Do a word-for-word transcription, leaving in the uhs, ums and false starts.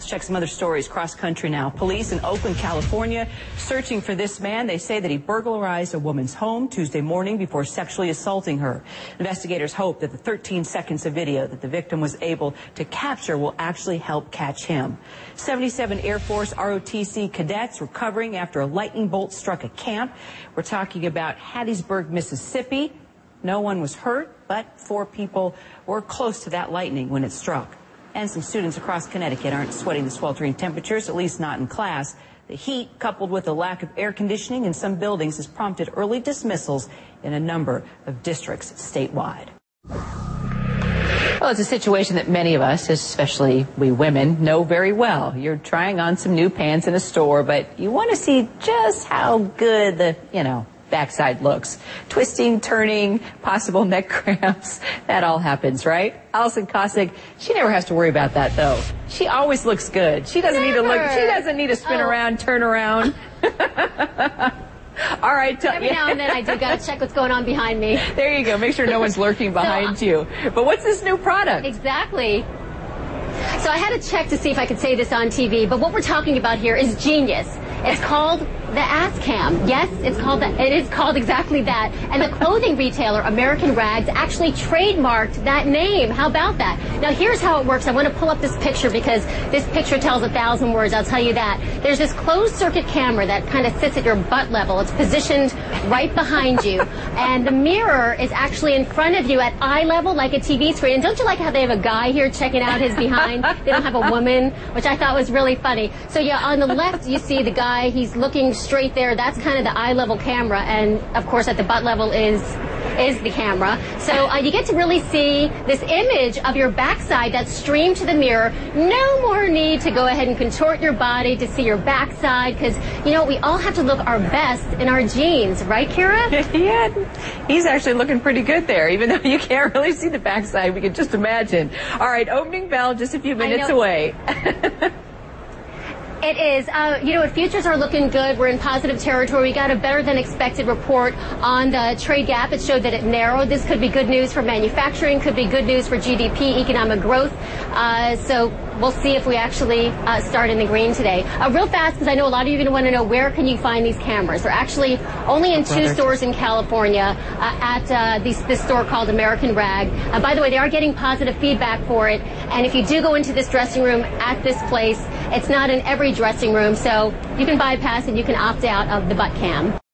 Let's check some other stories cross country now. Police in Oakland, California, searching for this man. They say that he burglarized a woman's home Tuesday morning before sexually assaulting her. Investigators hope that the thirteen seconds of video that the victim was able to capture will actually help catch him. seventy-seven Air Force R O T C cadets recovering after a lightning bolt struck a camp. We're talking about Hattiesburg, Mississippi. No one was hurt, but four people were close to that lightning when it struck. And some students across Connecticut aren't sweating the sweltering temperatures, at least not in class. The heat, coupled with a lack of air conditioning in some buildings, has prompted early dismissals in a number of districts statewide. Well, it's a situation that many of us, especially we women, know very well. You're trying on some new pants in a store, but you want to see just how good the, you know, backside looks. Twisting, turning, possible neck cramps, that all happens, right? Allison Cossack, she never has to worry about that, though. She always looks good. She doesn't never. need to look, she doesn't need to spin oh. around, turn around. All right. Every now and then I do got to check what's going on behind me. There you go. Make sure no one's lurking behind so, you. But what's this new product? Exactly. So I had to check to see if I could say this on T V, but what we're talking about here is genius. It's called the Ass Cam. Yes, it's called that. It is called exactly that. And the clothing retailer American Rags actually trademarked that name. How about that? Now here's how it works. I want to pull up this picture because this picture tells a thousand words. I'll tell you that. There's this closed circuit camera that kind of sits at your butt level. It's positioned right behind you, and the mirror is actually in front of you at eye level, like a T V screen. And don't you like how they have a guy here checking out his behind? They don't have a woman, which I thought was really funny. So yeah, on the left you see the guy. He's looking straight there. That's kind of the eye level camera, and of course at the butt level is is the camera. So uh, you get to really see this image of your backside that's streamed to the mirror. No more need to go ahead and contort your body to see your backside, because you know we all have to look our best in our jeans, right, Kira? Yeah, he's actually looking pretty good there, even though you can't really see the backside. We can just imagine. All right, opening bell, just a few minutes away. It is. Uh, you know what? Futures are looking good. We're in positive territory. We got a better than expected report on the trade gap. It showed that it narrowed. This could be good news for manufacturing, could be good news for G D P, economic growth. Uh, so we'll see if we actually uh, start in the green today. Uh, real fast, because I know a lot of you are going to want to know, where can you find these cameras? They're actually only in two stores in California uh, at uh, these, this store called American Rag. Uh, by the way, they are getting positive feedback for it. And if you do go into this dressing room at this place, it's not in every dressing room, so you can bypass and you can opt out of the butt cam.